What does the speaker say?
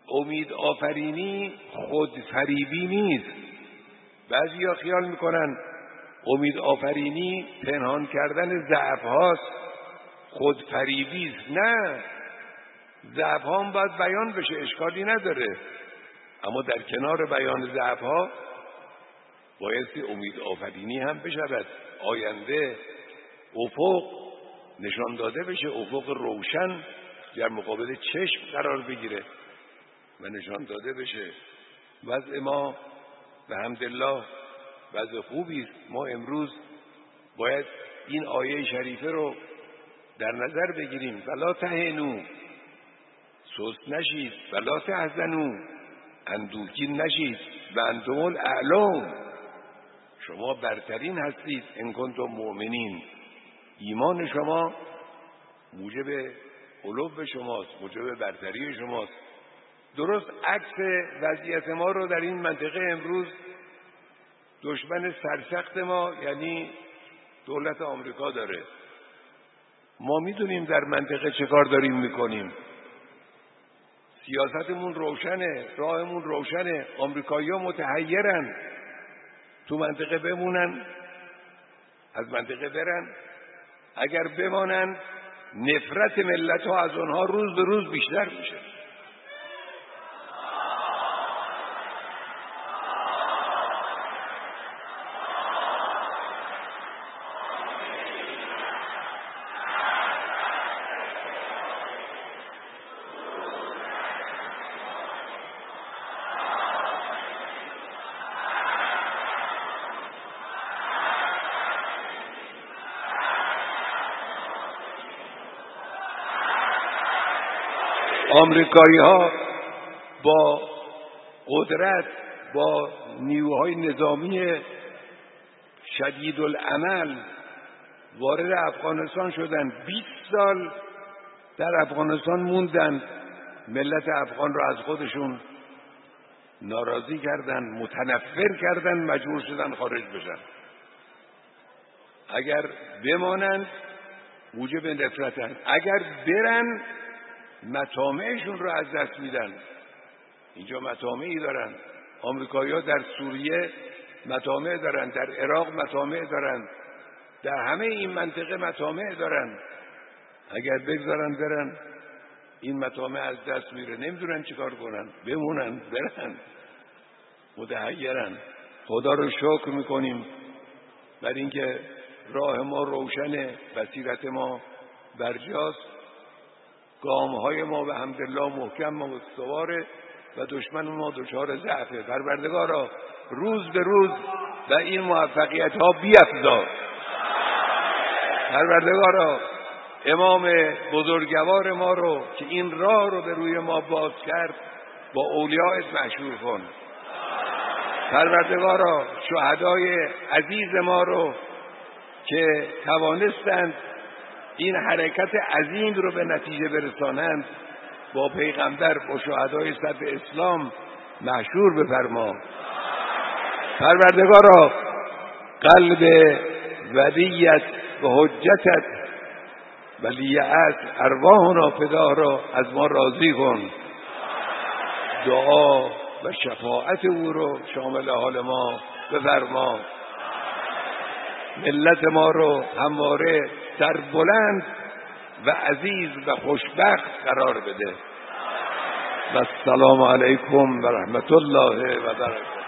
امید آفرینی خودفریبی نیست. بعضیا خیال میکنن امید آفرینی پنهان کردن ضعف هاست، خودفریبی است. نه، ضعف ها هم باید بیان بشه، اشکالی نداره، اما در کنار بیان ضعف ها بایستی امید آفرینی هم بشود. آینده افق نشان داده بشه، افق روشن در مقابل چشم قرار بگیره و نشان داده بشه. وضع ما به حمدالله وضع خوبی است. ما امروز باید این آیه شریفه رو در نظر بگیریم. ولا تهنوا، سست نشید، ولا تحزنوا، اندوهگین نشید، و انتم الاعلون، شما برترین هستید. ان کنتم مؤمنین، ایمان شما موجب علو شماست، موجب برتری شماست. درست عکس وضعیت ما رو در این منطقه امروز دشمن سرسخت ما یعنی دولت آمریکا داره. ما میدونیم در منطقه چه کار داریم میکنیم، سیاستمون روشنه، راهمون روشنه. آمریکایی‌ها متحیرن، تو منطقه بمونن، از منطقه برن. اگر بمانن نفرت ملت ها از اونها روز به روز بیشتر میشه. آمریکایی ها با قدرت، با نیروهای نظامی شدید العمل وارد افغانستان شدن. 20 سال در افغانستان موندن، ملت افغان را از خودشون ناراضی کردن، متنفر کردن، مجبور شدن خارج بشن. اگر بمانند موجب نفرتن، اگر برن مطامعشون رو از دست میدن. اینجا مطامعی دارن، آمریکایی‌ها در سوریه مطامع دارن، در عراق مطامع دارن، در همه این منطقه مطامع دارن. اگر بگذارن برن این مطامع از دست میره، نمیدونن چیکار کنن، بمونن برن، متحیرن. خدا رو شکر میکنیم بر اینکه راه ما روشنه، بصیرت ما برجاست، گام‌های ما به حمدالله محکم و استواره و دشمن ما دچار ضعفه. پروردگارا روز به روز و این موفقیت‌ها بیفزا. پروردگارا امام بزرگوار ما رو که این راه رو به روی ما باز کرد با اولیاءت مشهور کن. پروردگارا شهدای عزیز ما رو که توانستند این حرکت عظیم رو به نتیجه برسانند با پیغمبر، با شهدای صف اسلام مشهور بفرما. پروردگارا قلب ولیت و حجتت ولی عصر ارواحنا فدا را از ما راضی کن. دعا و شفاعت او رو شامل حال ما بفرما. ملت ما رو همواره سربلند و عزیز و خوشبخت قرار بده. و السلام علیکم و رحمت الله و برکاته.